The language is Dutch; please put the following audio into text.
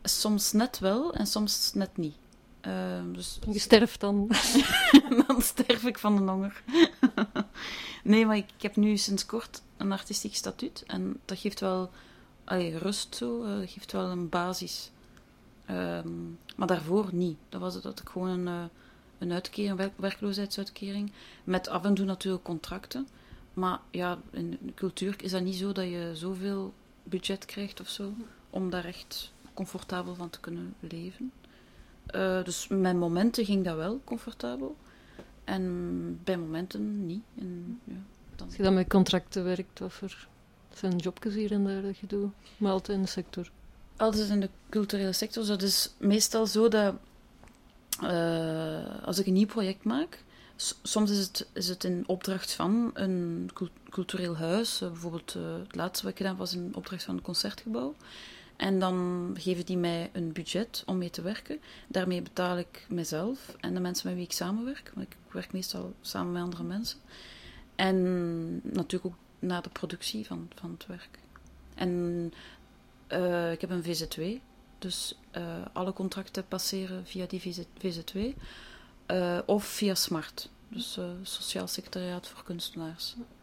Soms net wel en soms net niet. Dus Je sterft dan. dan sterf ik van de honger. Nee, maar ik heb nu sinds kort een artistiek statuut. En dat geeft wel rust zo. Dat geeft wel een basis. Maar daarvoor niet. Dat was het dat ik gewoon een uitkering, een werkloosheidsuitkering. Met af en toe natuurlijk contracten. Maar ja, in de cultuur is dat niet zo dat je zoveel budget krijgt of zo. Om daar echt comfortabel van te kunnen leven. Dus met momenten ging dat wel comfortabel. En bij momenten niet. En, ja, dan... Als je dan met contracten werkt, wat voor zijn jobjes hier en daar dat je doet? Maar altijd in de sector. Altijd in de culturele sector. Dus dat is meestal zo dat als ik een nieuw project maak, soms is het in opdracht van een cultureel huis. Bijvoorbeeld het laatste wat ik gedaan was in opdracht van een concertgebouw. En dan geven die mij een budget om mee te werken. Daarmee betaal ik mezelf en de mensen met wie ik samenwerk. Want ik werk meestal samen met andere mensen. En natuurlijk ook na de productie van het werk. En ik heb een VZ2. Dus alle contracten passeren via die VZ2. Of via SMART. Dus Sociaal Secretariaat voor Kunstenaars.